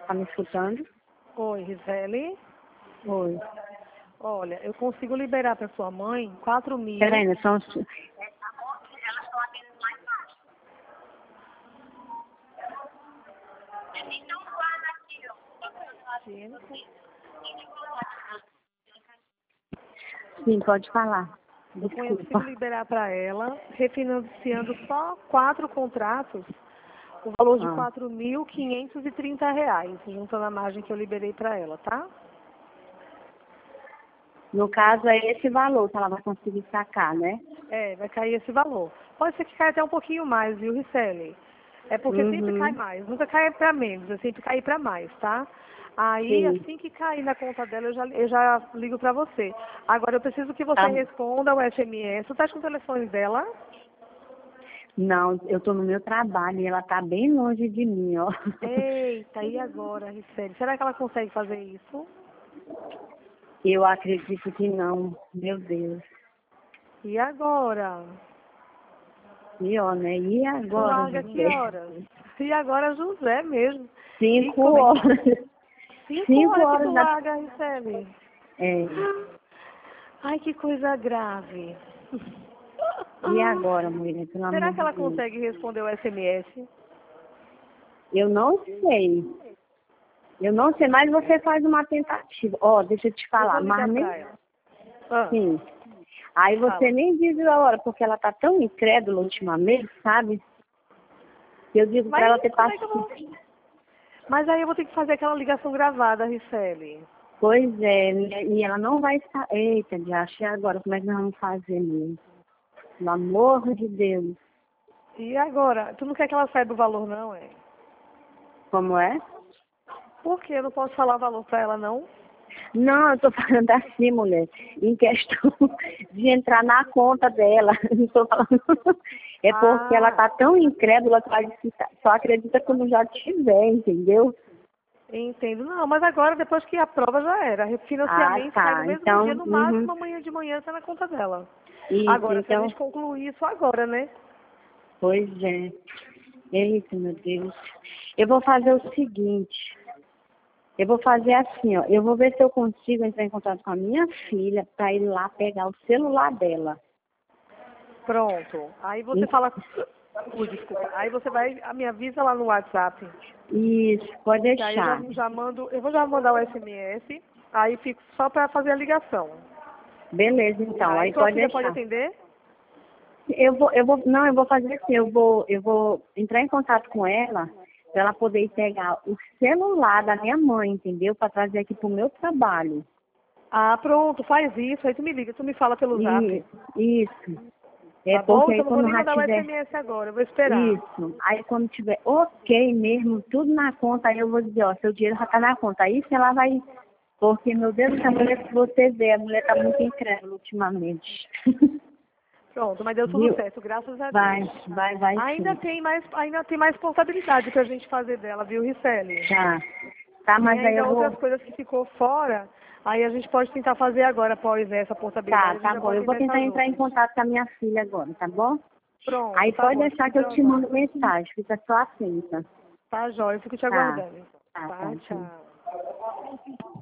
Tá me escutando? Oi, Gisele. Oi. Olha, eu consigo liberar para sua mãe 4.000. Peraí, né? São... Sim, pode falar. Eu consigo Desculpa. liberar para ela, refinanciando só 4 contratos, o valor de R$ 4.530, juntando a margem que eu liberei para ela, tá? No caso, é esse valor que ela vai conseguir sacar, né? É, vai cair esse valor. Pode ser que caia até um pouquinho mais, viu, Ricelli? É porque sempre cai mais, nunca cai para menos, é sempre cair para mais, tá? Aí, Sim. assim que cair na conta dela, eu já ligo para você. Agora, eu preciso que você Tá. responda o SMS. Você tá com o telefone dela? Não, eu tô no meu trabalho e ela tá bem longe de mim, ó. Eita, e agora, Ricelli? Será que ela consegue fazer isso? Eu acredito que não. Meu Deus. E agora? Pior, né? E Tu agora, larga que José? horas? E agora, José mesmo. E 5 como é que... horas. 5 5 horas que tu horas da... larga, Ricelli. É. Ai, que coisa grave. E agora, mulher? Pelo Será amor que de ela Deus. consegue responder o SMS? Eu não sei. Eu não sei, mas você faz uma tentativa. Ó, deixa eu te Eu vou falar, ligar mas pra nem... ela. Ah, Sim. Aí você fala. nem diz a hora, porque ela tá tão incrédula ultimamente, sabe? Eu digo pra ela Mas ter como é que eu vou... paciência. Mas aí eu vou ter que fazer aquela ligação gravada, Ricelli. Pois é, e ela não vai estar... Eita, já achei agora, como é que nós vamos fazer mesmo? Pelo amor de Deus. E agora? Tu não quer que ela saiba o valor, não, é? Como é? Por que eu não posso falar o valor pra ela, não? Não, eu tô falando assim, mulher, em questão de entrar na conta dela. Não tô falando... É porque ela Ah, tá tão incrédula que ela diz que só acredita quando já tiver, entendeu? entendo. Não, mas agora, depois que a prova já era. Ah, Refinanciamento sai no tá. mesmo dia, Então, no máximo amanhã de manhã tá na conta dela. Isso, Agora, se a então, gente concluir isso agora, né? pois é. Eita, meu Deus. Eu vou fazer o seguinte. Eu vou fazer assim, ó. Eu vou ver se eu consigo entrar em contato com a minha filha para ir lá pegar o celular dela. Pronto. Aí você fala... Ui, desculpa. Aí você vai, me avisa lá no WhatsApp. Isso, pode Que aí eu já, deixar. já mando, eu vou já mandar o SMS, aí fico só para fazer a ligação. Beleza, então. Aí Aí tua pode filha pode deixar. atender? Não, eu vou fazer assim. Eu vou entrar em contato com ela para ela poder ir pegar o celular da minha mãe, entendeu? Para trazer aqui pro meu trabalho. Ah, pronto, faz isso, aí tu me liga, tu me fala pelo zap. Isso. É Tá bom? porque aí Então não vou quando nem já mandar o tiver SMS agora, eu vou esperar. isso, aí quando tiver ok mesmo, tudo na conta, aí eu vou dizer, ó, seu dinheiro já tá na conta. Aí se ela vai, porque, meu Deus, essa mulher que você vê, a mulher tá muito incrédula ultimamente. Pronto, mas deu tudo Viu? certo, graças a Vai, Deus. vai Ainda sim. tem mais portabilidade pra gente fazer dela, viu, Ricelli? Tá. Tá, Tem mas aí eu ainda outras vou. coisas que ficou fora, aí a gente pode tentar fazer agora, após essa Tá, portabilidade, a gente tá já bom. pode Eu vou tentar tentar essas entrar em outras. contato com a minha filha agora, tá bom? Pronto, Aí tá pode bom, eu fico deixar que te eu te mando aguardando. mensagem, fica só atenta. Tá, jóia, eu fico te Tá, aguardando. tá, Tá, sim. tchau.